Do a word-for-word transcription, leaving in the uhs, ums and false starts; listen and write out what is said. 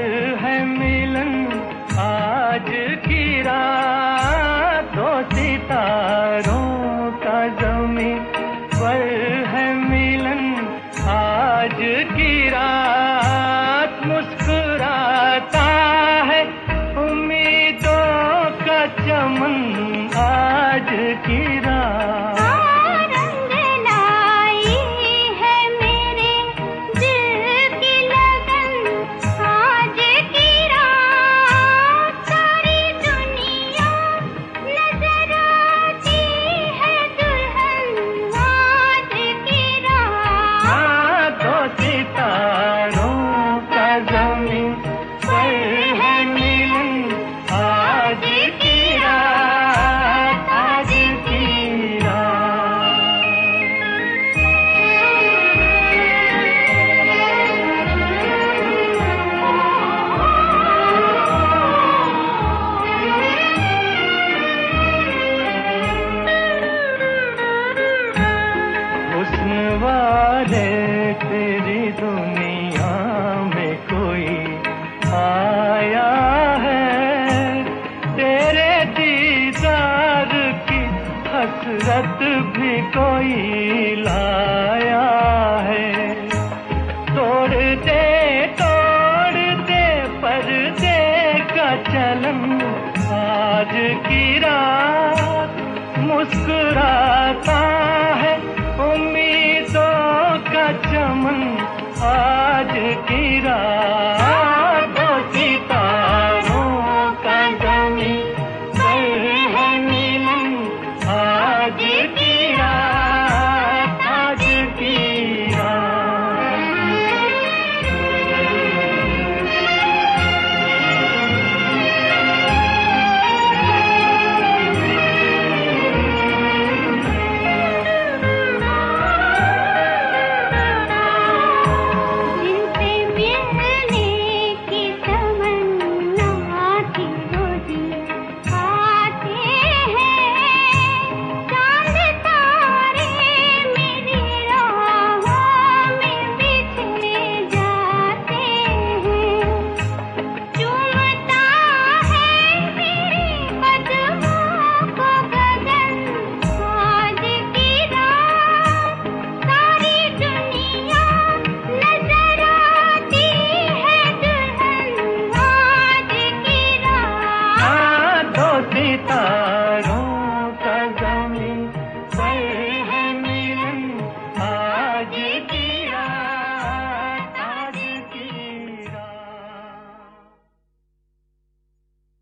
है मिलन आज की रात, दो सितारों का ज़मीं पर है मिलन आज की रात। मुस्कुराता है उम्मीदों का चमन आज की रात। वाले तेरी दुनिया में कोई आया है, तेरे दीदार की हसरत भी कोई लाया है। तोड़ दे तोड़ दे पर्दे का चलन आज की रात, मुस्कुराता है उम्मीदों का चमन आज की रात।